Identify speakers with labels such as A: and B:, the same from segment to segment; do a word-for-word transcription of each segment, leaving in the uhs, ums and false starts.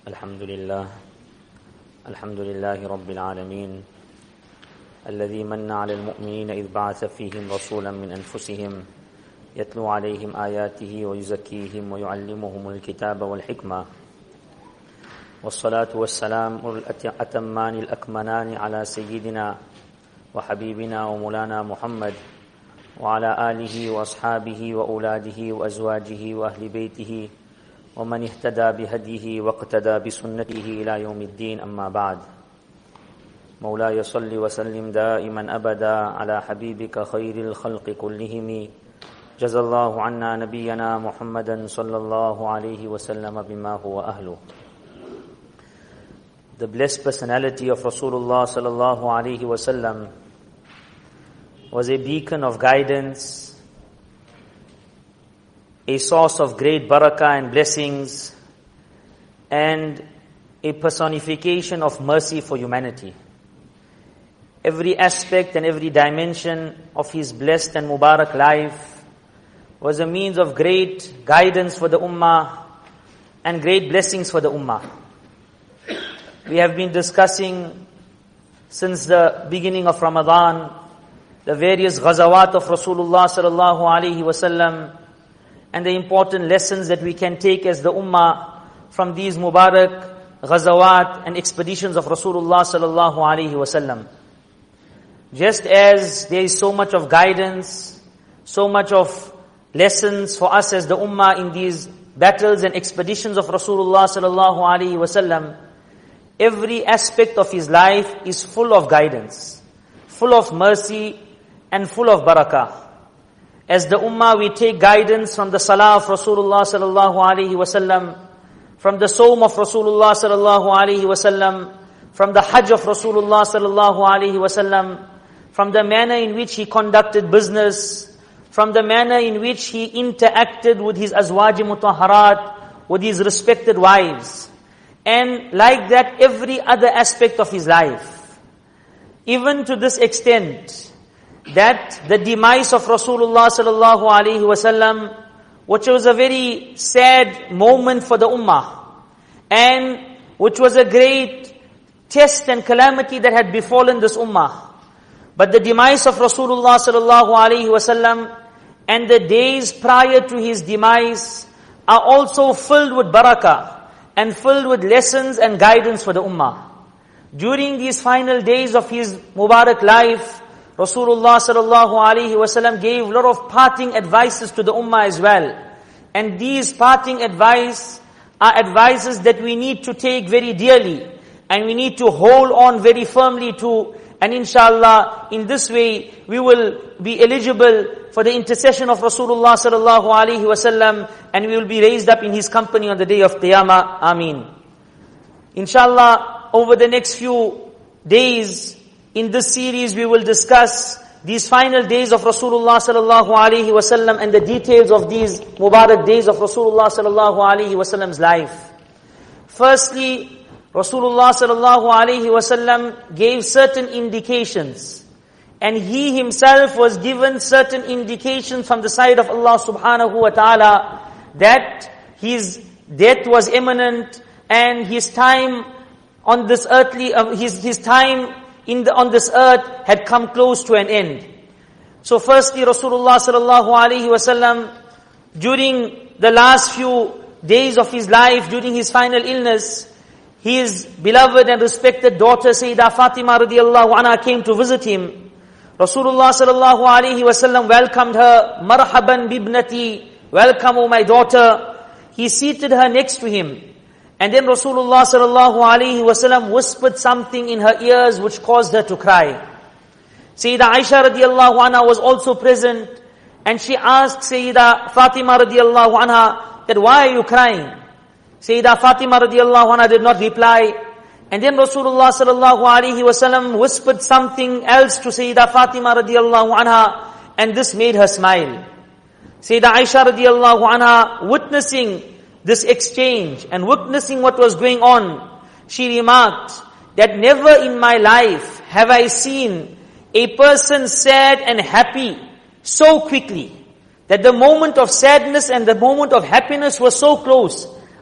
A: الحمد لله الحمد لله رب العالمين الذي من على المؤمنين إذ بعث فيهم رسولا من أنفسهم يتلو عليهم آياته ويزكيهم ويعلمهم الكتاب والحكمة والصلاة والسلام الأتمان الأكملان على سيدنا وحبيبنا ومولانا محمد وعلى آله وأصحابه وأولاده وأزواجه وأهل بيته ومن اهتدى بهديه واقتدى بسنته إلى يوم الدين أما بعد مولاي صل وسلم دائما أبدا على حبيبك خير الخلق كلهم جزا الله عنا نبينا محمدا صلى الله عليه وسلم بما هو أهله. The blessed personality of Rasulullah sallallahu alaihi wasallam was a beacon of guidance, a source of great barakah and blessings, and a personification of mercy for humanity. Every aspect and every dimension of his blessed and Mubarak life was a means of great guidance for the Ummah and great blessings for the Ummah. We have been discussing since the beginning of Ramadan the various ghazawat of Rasulullah sallallahu alaihi wasallam and the important lessons that we can take as the Ummah from these Mubarak ghazawat and expeditions of Rasulullah sallallahu alaihi wasallam. Just as there is so much of guidance, so much of lessons for us as the Ummah in these battles and expeditions of Rasulullah sallallahu alaihi wasallam, every aspect of his life is full of guidance, full of mercy and full of barakah. As the Ummah, we take guidance from the Salah of Rasulullah sallallahu alaihi wasallam, from the Sawm of Rasulullah sallallahu alaihi wasallam, from the Hajj of Rasulullah sallallahu alaihi wasallam, from the manner in which he conducted business, from the manner in which he interacted with his azwaj mutahharat, with his respected wives, and like that every other aspect of his life. Even to this extent, that the demise of Rasulullah sallallahu alaihi wasallam, which was a very sad moment for the Ummah, and which was a great test and calamity that had befallen this Ummah. But the demise of Rasulullah sallallahu alaihi wasallam and the days prior to his demise are also filled with barakah and filled with lessons and guidance for the Ummah. During these final days of his Mubarak life, Rasulullah sallallahu alaihi wasallam gave a lot of parting advices to the Ummah as well. And these parting advice are advices that we need to take very dearly and we need to hold on very firmly to. And inshallah, in this way, we will be eligible for the intercession of Rasulullah sallallahu alaihi wasallam, and we will be raised up in his company on the day of Qiyamah. Ameen. Inshallah, over the next few days, in this series, we will discuss these final days of Rasulullah sallallahu alaihi wasallam and the details of these Mubarak days of Rasulullah sallallahu alaihi wasallam's life. Firstly, Rasulullah sallallahu alaihi wasallam gave certain indications, and he himself was given certain indications from the side of Allah subhanahu wa ta'ala that his death was imminent and his time on this earthly, uh, his his time in the on this earth had come close to an end. So firstly, Rasulullah sallallahu alaihi wasallam, during the last few days of his life, during his final illness, his beloved and respected daughter Sayyidah Fatima radiallahu anha came to visit him. Rasulullah sallallahu alaihi wasallam welcomed her, marhaban bibnati, welcome O my daughter. He seated her next to him. And then Rasulullah sallallahu alaihi wasallam whispered something in her ears which caused her to cry. Sayyidah Aisha radiallahu anha was also present, and she asked Sayyidah Fatima radiallahu anha that why are you crying? Sayyidah Fatima radiallahu anha did not reply. And then Rasulullah sallallahu alaihi wasallam whispered something else to Sayyidah Fatima radiallahu anha, and this made her smile. Sayyidah Aisha radiallahu anha, witnessing this exchange and witnessing what was going on, she remarked that never in my life have I seen a person sad and happy so quickly, that the moment of sadness and the moment of happiness was so close.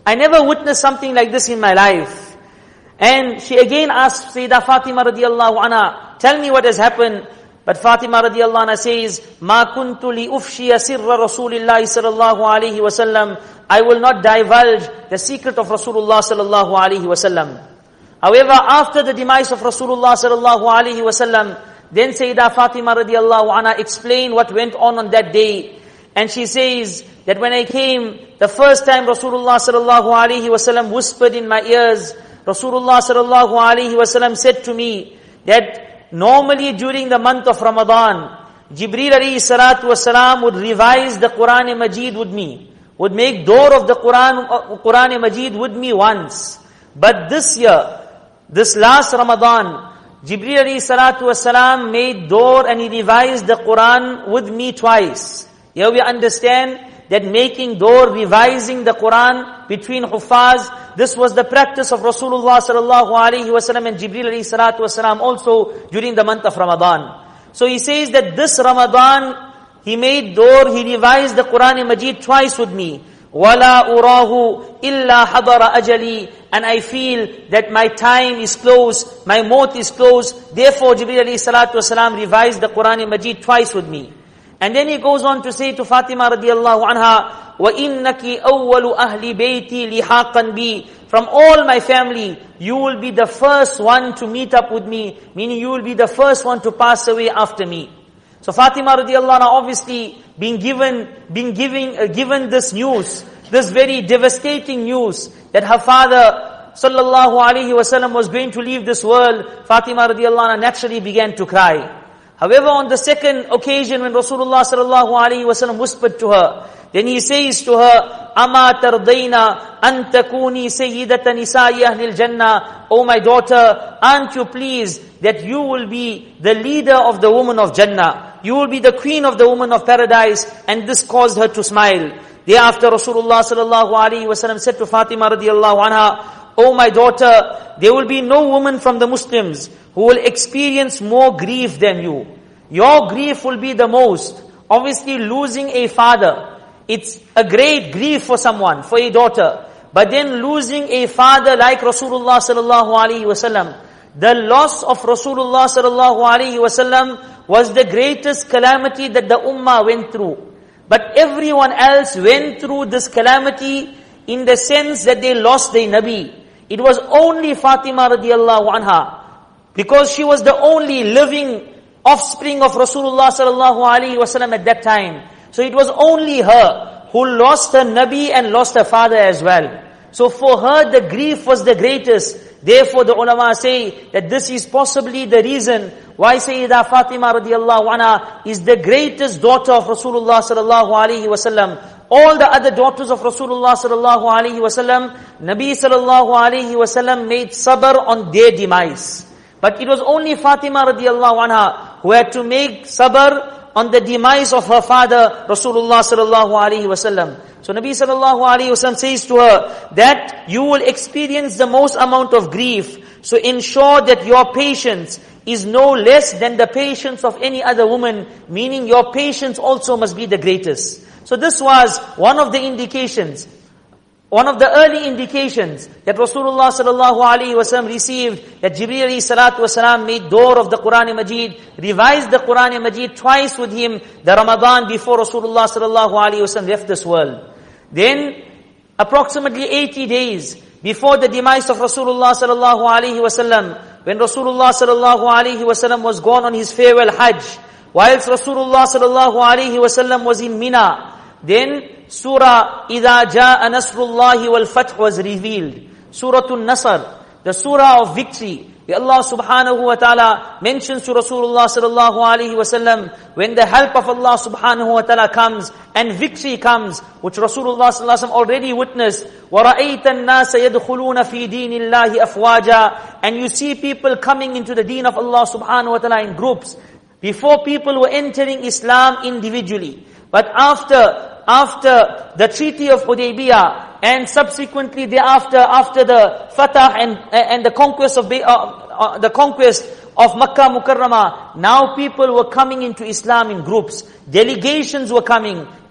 A: I never witnessed something like this in my life. And she again asked Sayyidah Fatima radiallahu anha, tell me what has happened. But Fatima radiallahu anha says, Ma kuntu li ufshiya sirra Rasulillahi sallallahu alayhi wa sallam. I will not divulge the secret of Rasulullah sallallahu alayhi wa sallam. However, after the demise of Rasulullah sallallahu alayhi wa sallam, then Sayyidah Fatima radiallahu anha explained what went on on that day. And she says that when I came, the first time Rasulullah sallallahu alayhi wa sallam whispered in my ears, Rasulullah sallallahu alayhi wa sallam said to me that normally during the month of Ramadan, Jibreel alayhi salatu wasalam would revise the Quran Majid with me, would make door of the Quran, uh, Quran Majid with me once. But this year, this last Ramadan, Jibreel alayhi salatu wasalam made door and he revised the Quran with me twice. Here we understand that making door, revising the Quran between Huffaz, this was the practice of Rasulullah sallallahu alayhi wasallam and Jibreel alayhi salatu wasalam also during the month of Ramadan. So he says that this Ramadan, he made door, he revised the Quran Majid twice with me. وَلَا أُرَاهُ إِلَّا حَضَرَ أَجَلِي. And I feel that my time is close, my maut is close. Therefore, Jibreel alayhi salatu wasalam revised the Quran Majid twice with me. And then he goes on to say to Fatima radiallahu anha, وَإِنَّكِ أَوَّلُ أَهْلِ بَيْتِي لِحَاقًا بِي. From all my family, you will be the first one to meet up with me, meaning you will be the first one to pass away after me. So Fatima radiallahu anha obviously being given, being giving, uh, given this news, this very devastating news that her father sallallahu alaihi wasallam was going to leave this world, Fatima radiallahu anha naturally began to cry. However, on the second occasion when Rasulullah sallallahu alaihi wasallam whispered to her, then he says to her, "Ama tardayna an takuni sayyidata nisa'i ahli al-jannah." Oh my daughter, aren't you pleased that you will be the leader of the women of Jannah? You will be the queen of the women of paradise. And this caused her to smile. Thereafter Rasulullah sallallahu alaihi wasallam said to Fatima radiallahu anha, "Oh my daughter, there will be no woman from the Muslims who will experience more grief than you. Your grief will be the most. Obviously losing a father, it's a great grief for someone, for a daughter. But then losing a father like Rasulullah sallallahu alaihi wasallam, the loss of Rasulullah sallallahu alaihi wasallam was the greatest calamity that the ummah went through. But everyone else went through this calamity in the sense that they lost their Nabi. It was only Fatima radiallahu anha, because she was the only living offspring of Rasulullah sallallahu alaihi wasallam at that time. So it was only her who lost her Nabi and lost her father as well. So for her the grief was the greatest. Therefore the ulama say that this is possibly the reason why Sayyidah Fatima radiallahu anha is the greatest daughter of Rasulullah sallallahu alaihi wasallam. All the other daughters of Rasulullah sallallahu alaihi wasallam, Nabi sallallahu alaihi wasallam made sabr on their demise. But it was only Fatima radiallahu anha who had to make sabr on the demise of her father, Rasulullah sallallahu alaihi wasallam. So Nabi sallallahu alaihi wasallam says to her that you will experience the most amount of grief. So ensure that your patience is no less than the patience of any other woman, meaning your patience also must be the greatest. So this was one of the indications, one of the early indications that Rasulullah sallallahu alaihi wasallam received, that Jibreel alayhi salatu wasalam made door of the Quran Majid, revised the Quran Majid twice with him, the Ramadan before Rasulullah sallallahu alaihi wasallam left this world. Then, approximately eighty days before the demise of Rasulullah sallallahu alaihi wasallam, when Rasulullah sallallahu alaihi wasallam was gone on his farewell Hajj, whilst Rasulullah sallallahu alaihi wasallam was in Mina, then Surah إِذَا جَاءَ نَصْرُ اللَّهِ وَالْفَتْحُ was revealed. Surah An-Nasr, the Surah of victory. where Allah subhanahu wa ta'ala mentions to Rasulullah sallallahu alaihi wasallam, when the help of Allah subhanahu wa ta'ala comes and victory comes, which Rasulullah sallallahu alaihi wasallam already witnessed, وَرَأَيْتَ النَّاسَ يَدْخُلُونَ فِي دِينِ اللَّهِ أَفْوَاجًا, and you see people coming into the deen of Allah subhanahu wa ta'ala in groups. Before, people were entering Islam individually. But after, after the Treaty of Hudaybiyah, and subsequently thereafter, after the Fatah and, and the conquest of, uh, uh, the conquest of Makkah Mukarramah, now people were coming into Islam in groups. Delegations were coming.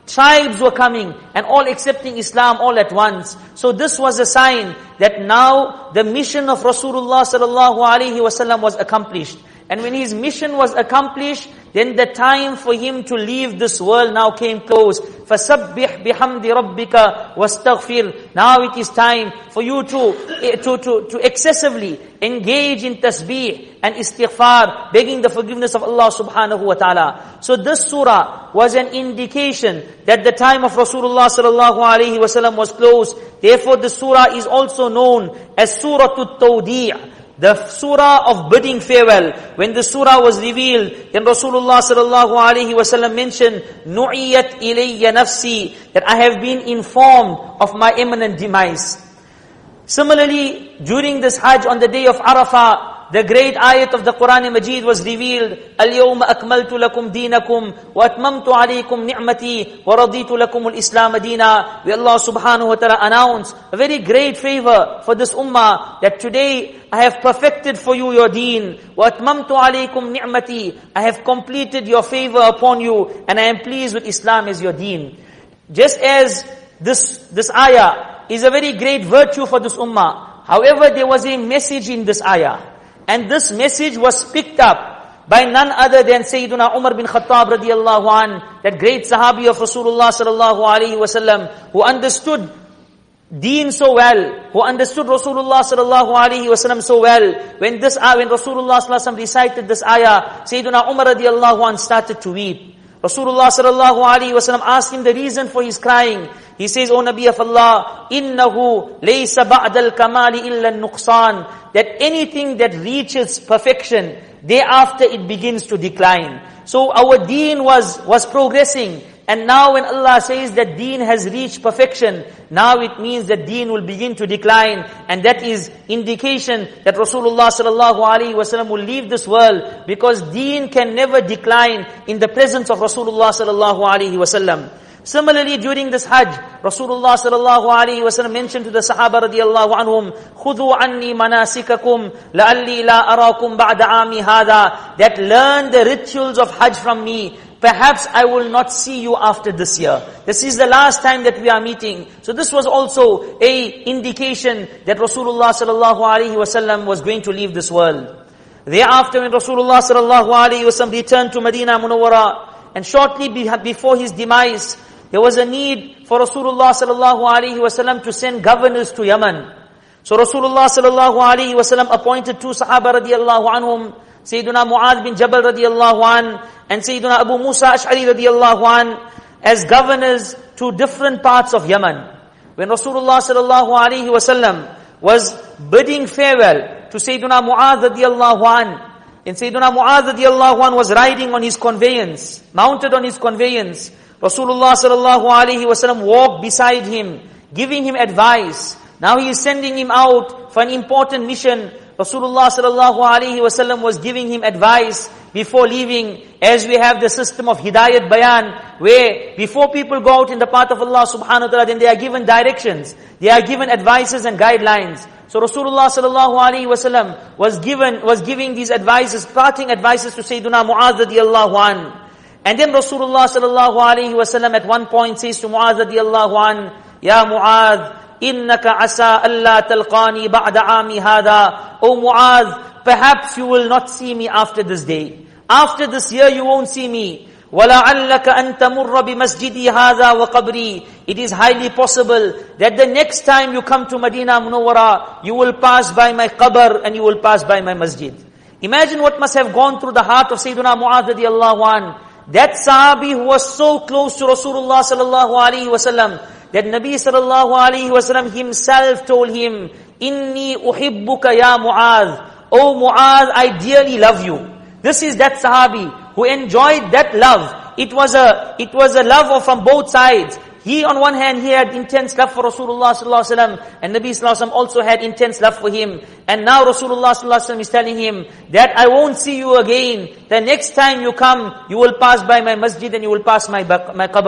A: Tribes were coming and all accepting Islam all at once. So this was a sign that now the mission of Rasulullah sallallahu alaihi wasallam was accomplished. And when his mission was accomplished, then the time for him to leave this world now came close. فَسَبِّحْ بِحَمْدِ رَبِّكَ وَاسْتَغْفِرْ. Now it is time for you to, to, to, to excessively engage in tasbih and istighfar, begging the forgiveness of Allah subhanahu wa ta'ala. So this surah was an indication that the time of Rasulullah sallallahu alaihi wasallam was close. Therefore the surah is also known as Suratul Tawdi', the surah of bidding farewell. When the surah was revealed, then Rasulullah sallallahu alaihi wasallam mentioned, "Nu'iyat ilayya nafsi," that I have been informed of my imminent demise. Similarly, during this Hajj on the day of Arafah, the great ayat of the Quran Majid was revealed. Al-yawma akmaltu lakum deenakum wa atmamtu alaykum ni'mati wa raditu lakum al-islam deena. Where Allah subhanahu wa ta'ala announced a very great favor for this ummah, that today I have perfected for you your deen. Wa atmamtu alaykum ni'mati. I have completed your favor upon you and I am pleased with Islam as your deen. Just as this, this ayah is a very great virtue for this ummah. However, there was a message in this ayah. And this message was picked up by none other than Sayyiduna Umar bin Khattab radiyallahu an, that great sahabi of Rasulullah sallallahu alaihi wasallam, who understood deen so well, who understood Rasulullah sallallahu alaihi wasallam so well. When this ayah, when Rasulullah sallallahu alaihi wasallam recited this ayah, Sayyiduna Umar radiyallahu an started to weep. Rasulullah sallallahu alaihi wasallam asked him the reason for his crying. He says, "O Nabi of Allah, innahu laysa ba'da al-kamali illa an-nuqsan," that anything that reaches perfection, thereafter it begins to decline. So our deen was was progressing, and now when Allah says that deen has reached perfection, now it means that deen will begin to decline, and that is indication that Rasulullah sallallahu alaihi wasallam will leave this world, because deen can never decline in the presence of Rasulullah sallallahu alaihi wasallam. Similarly, during this Hajj, Rasulullah sallallahu alaihi wasallam mentioned to the Sahaba radiyallahu anhum, "Khudhu anni manasikakum, la'alli la arakum ba'da ami hada," that learn the rituals of Hajj from me. Perhaps I will not see you after this year. This is the last time that we are meeting. So this was also a indication that Rasulullah sallallahu alaihi wasallam was going to leave this world. Thereafter, when Rasulullah sallallahu alaihi wasallam returned to Medina Munawwara, and shortly before his demise, there was a need for Rasulullah sallallahu alaihi wasallam to send governors to Yemen. So Rasulullah sallallahu alaihi wasallam appointed two Sahaba radiyallahu anhum, Sayyiduna Mu'adh bin Jabal radiyallahu an, and Sayyiduna Abu Musa Ash'ari radiyallahu an, as governors to different parts of Yemen. When Rasulullah sallallahu alaihi wasallam was bidding farewell to Sayyiduna Mu'adh radiyallahu an, and Sayyiduna Mu'adh radiyallahu an was riding on his conveyance, mounted on his conveyance, Rasulullah sallallahu alaihi wasallam walked beside him, giving him advice. Now he is sending him out for an important mission. Rasulullah sallallahu alaihi wasallam was giving him advice before leaving, as we have the system of Hidayat Bayan, where before people go out in the path of Allah subhanahu wa ta'ala, then they are given directions, they are given advices and guidelines. So Rasulullah sallallahu alaihi wasallam was given, was giving these advices, parting advices to Sayyiduna Mu'adh radiyallahu an. And then Rasulullah sallallahu alaihi wasallam at one point says to Mu'adh radiyallahu an, "Ya Mu'adh, innaka asa alla talqani ba'da ami hada." O Mu'adh, perhaps you will not see me after this day. After this year you won't see me. وَلَعَلَّكَ أَن تَمُرَّ بِمَسْجِدِي هَذَا وَقَبْرِي. It is highly possible that the next time you come to Medina Munawwara, you will pass by my qabr and you will pass by my masjid. Imagine what must have gone through the heart of Sayyiduna Mu'adh radiyallahu an. That sahabi who was so close to Rasulullah sallallahu alaihi wasallam, that Nabi sallallahu alaihi wasallam himself told him, "Inni uhibbuka ya Mu'adh." O Mu'adh, I dearly love you. This is that sahabi who enjoyed that love. It was a, it was a love of from both sides. He on one hand, he had intense love for Rasulullah sallallahu alaihi wasallam, and Nabi sallallahu alaihi wasallam also had intense love for him. And now Rasulullah sallallahu alaihi wasallam is telling him that I won't see you again. The next time you come, you will pass by my masjid and you will pass my my qabr.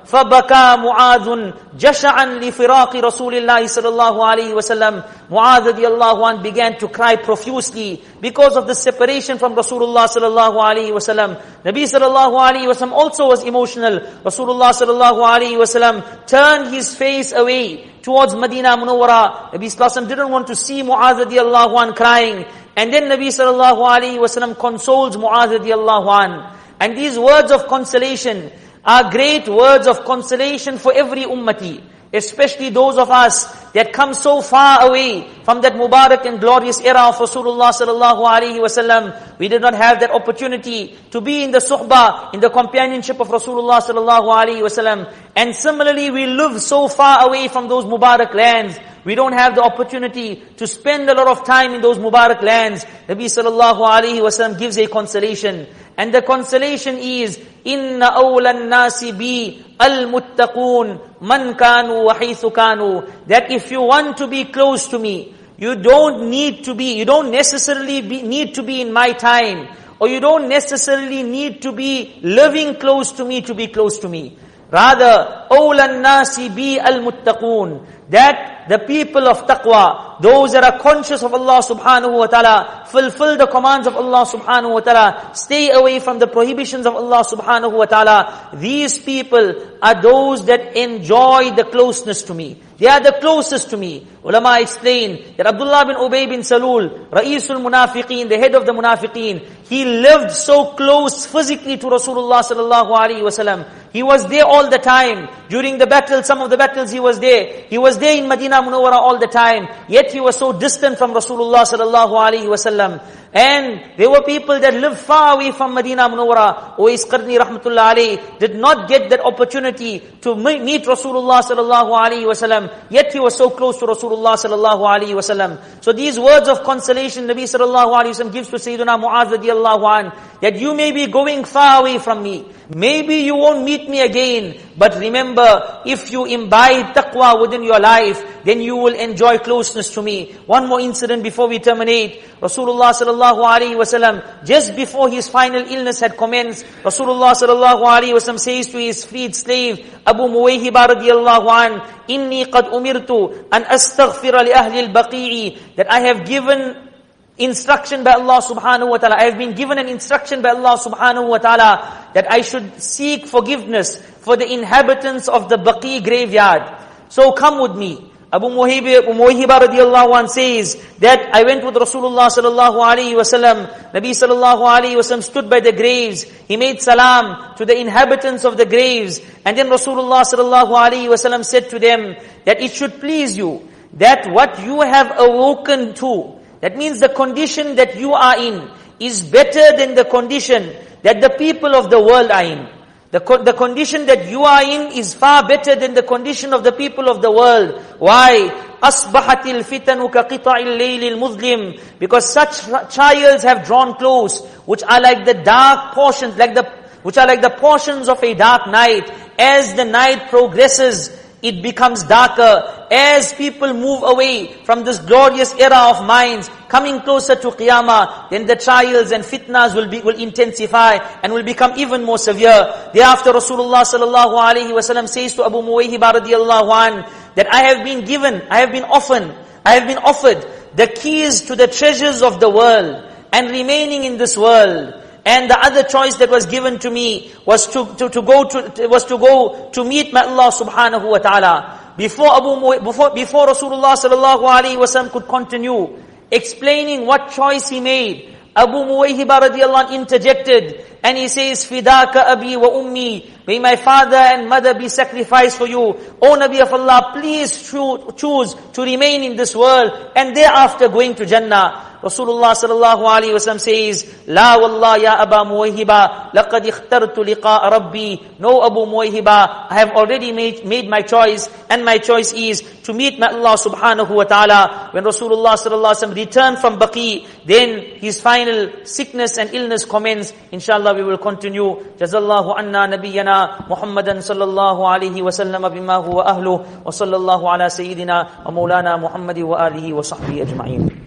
A: فَبَكَى مُعَاذٌ جَشَعًا لِفِرَاقِ رَسُولِ اللَّهِ صلى الله عليه وسلم. Mu'adh radiallahu anh began to cry profusely because of the separation from Rasulullah sallallahu alaihi wasallam. Nabi sallallahu alaihi wasallam also was emotional. Rasulullah sallallahu alaihi wasallam turned his face away towards Medina Munawwara. Nabi sallallahu alaihi wasallam didn't want to see Mu'adh radiallahu anh crying. And then Nabi sallallahu alaihi wasallam consoles Mu'adh radiallahu anh. And these words of consolation are great words of consolation for every ummati, especially those of us that come so far away from that Mubarak and glorious era of Rasulullah sallallahu alaihi wasallam. We did not have that opportunity to be in the suhbah, in the companionship of Rasulullah sallallahu alaihi wasallam. And similarly, we live so far away from those Mubarak lands. We don't have the opportunity to spend a lot of time in those Mubarak lands. Nabi sallallahu alaihi wasallam gives a consolation. And the consolation is, Inna awlan nasi bi al-muttaqun man kanu wa haythu kanu. That if you want to be close to me, you don't need to be, you don't necessarily be, need to be in my time, or you don't necessarily need to be living close to me to be close to me. Rather, awlan nasi bi al-muttaqun. That the people of taqwa, those that are conscious of Allah subhanahu wa ta'ala, fulfill the commands of Allah subhanahu wa ta'ala, stay away from the prohibitions of Allah subhanahu wa ta'ala. These people are those that enjoy the closeness to me. They are the closest to me. Ulama explain that Abdullah bin Ubay bin Salul, Ra'isul Munafiqeen, the head of the Munafiqeen, he lived so close physically to Rasulullah sallallahu alaihi wasallam. He was there all the time. During the battle, some of the battles he was there. He was there in Medina Munawwara all the time. Yet he was so distant from Rasulullah sallallahu alaihi wasallam. And there were people that lived far away from Medina Munawwara. Uwais Qarni rahmatullah alayhi did not get that opportunity to meet Rasulullah sallallahu alaihi wasallam. Yet he was so close to Rasulullah sallallahu alaihi wasallam. So these words of consolation Nabi sallallahu alaihi wasallam gives to Sayyidina Mu'adh radiyallahu anh, that you may be going far away from me. Maybe you won't meet me again. But remember, if you imbibe taqwa within your life, then you will enjoy closeness to me. One more incident before we terminate. Rasulullah sallallahu alaihi wasallam, just before his final illness had commenced, Rasulullah sallallahu alaihi wasallam says to his freed slave, Abu Muwayhiba radiyallahu an, Inni qad umirtu an astaghfira li ahli al-baqi'i, that I have given instruction by Allah subhanahu wa ta'ala. I have been given an instruction by Allah subhanahu wa ta'ala that I should seek forgiveness for the inhabitants of the Baqi graveyard. So come with me. Abu Muwayhiba radiallahu anh says that I went with Rasulullah sallallahu alaihi wasallam. Nabi sallallahu alaihi wasallam stood by the graves. He made salam to the inhabitants of the graves. And then Rasulullah sallallahu alaihi wasallam said to them that it should please you that what you have awoken to, that means the condition that you are in, is better than the condition that the people of the world are in. The, the condition that you are in is far better than the condition of the people of the world. Why? أَصْبَحَتِ الْفِتَنُ كَقِطَعِ اللَّيْلِ الْمُظْلِمِ. Because such trials have drawn close, which are like the dark portions, like the, which are like the portions of a dark night. As the night progresses, it becomes darker. As people move away from this glorious era of minds, coming closer to Qiyamah, then the trials and fitnas will be, will intensify and will become even more severe. Thereafter Rasulullah sallallahu alaihi wasallam says to Abu Muwayhiba radiyallahu an, that I have been given, I have been offered, I have been offered the keys to the treasures of the world and remaining in this world. And the other choice that was given to me was to, to, to go to, was to go to meet my Allah subhanahu wa ta'ala. Before Abu Mu, before, before Rasulullah sallallahu alaihi wasallam could continue explaining what choice he made, Abu Muwayhiba radiallahu anh interjected and he says, Fidaka abi wa ummi, may my father and mother be sacrificed for you. O Nabi of Allah, please choose to remain in this world and thereafter going to Jannah. Rasulullah sallallahu alaihi wasallam says, La wallah ya Aba Muwayhiba, laqad ikhtartu liqa'a Rabbi. No, Abu Muwayhiba, I have already made, made my choice, and my choice is to meet my Allah subhanahu wa ta'ala. When Rasulullah sallallahu alaihi wasallam returned from Baqi, then his final sickness and illness commenced. Inshallah we will continue. Jazallahu anna nabiyyana Muhammadan sallallahu alaihi wasallam bima huwa ahluh, wa sallallahu ala sayyidina wa maulana Muhammadi wa alihi wa sahbihi ajma'in.